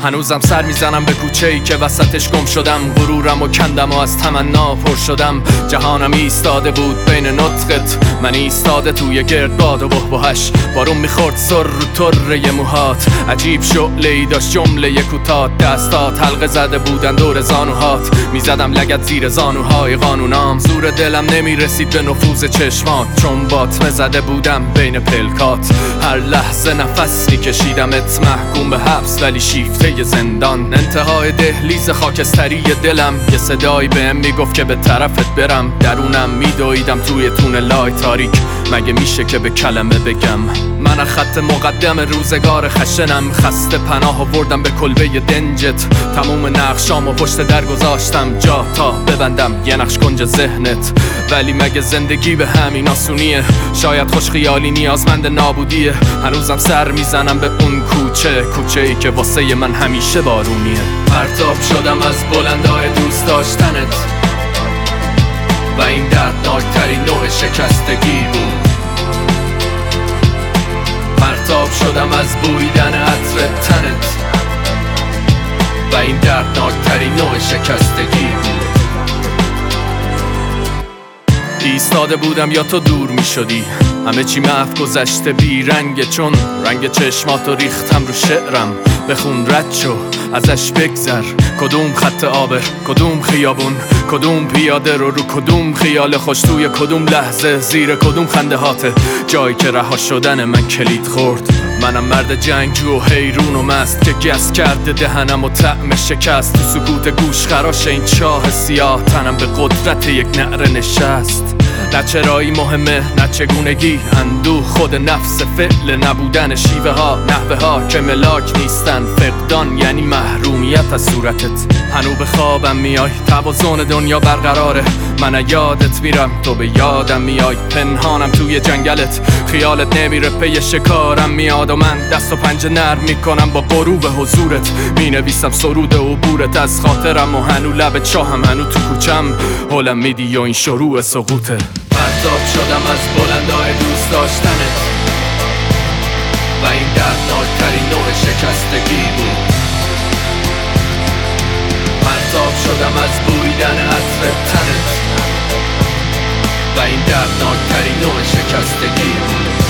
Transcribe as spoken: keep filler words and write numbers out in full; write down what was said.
هنوزم سر میزنم به کوچه‌ای که وسطش گم شدم. غرورم و کندم و از تمنا پر شدم. جهانم ایستاده بود بین نطقت، من ایستاده توی گردباد و بحبوحش. بارون میخورد سر رو طره موهات، عجیب شعله‌ای داشت جمله کوتاه. دستات حلقه زده بودن دور زانوهات، میزدم لگد زیر زانوهای قانونام. زور دلم نمیرسید به نفوذ چشمات، چون باطمه زده بودم بین پلکات. هر لحظه نفس میکشیدمت، محکوم به حبس ولی شیفته زندان. انتهای دهلیز خاکستری دلم، یه صدایی بهم میگفت که به طرفت برم. درونم میدویدم توی تونلای تاریک، مگه میشه که به کلمه بگم؟ من از خط مقدم روزگار خشنم، خسته پناه آوردم به کلبه دنجت. تموم نقشامو پشت در گذاشتم جا تا ببندم یه نقش کنج ذهنت. ولی مگه زندگی به همین آسونیه؟ شاید خوش خیالی نیازمند نابودیه. هنوزم سر میزنم به اون کوچه، کوچه ای که واسه من همیشه بارونیه. پرتاب شدم از بلندای دوست داشتنت و این دردناکترین نوع شکستگی بود. پرتاب شدم از بویدن عطر تنت و این دردناکترین نوع شکستگی بود. ایستاده بودم یا تو دور می شدی، همه چی محو گذشته بی رنگه. چون رنگ چشماتو ریختم رو شعرم، بخون رد شو ازش بگذر. کدوم خط آبر، کدوم خیابون، کدوم پیاده رو رو کدوم خیال خوش، توی کدوم لحظه زیر کدوم خنده هاته جایی که رها شدن من کلید خورد. منم مرد جنگجو و حیرون و مست که گس کرده دهنم و طعم شکست. تو سکوت گوش خراش این چاه سیاه، تنم به قدرت یک نعره نشست. نه چرایی مهمه نه چگونگی، اندوه خود نفس فعل نبودن. شیوه ها نحوه ها که ملاک نیستن، فقدان یعنی محرومیت از صورتت. هنو به خوابم میای، توازن دنیا برقراره. من یادت میرم تو به یادم میای، پنهانم توی جنگلت. خیالت نمیره پی شکارم میاد و من دست و پنجه نرم میکنم با غروب حضورت. مینویسم سرود عبورت از خاطرم و هنو لب چاهم، هنو تو کوچم هولم میدی و این شروع سقوطه. پرتاب شدم از بلندای دوست داشتنت و این دردناکترین نوع شکستگی بود. پرتاب شدم از بویدن عطر تنت و این دردناکترین نوع شکستگی بود.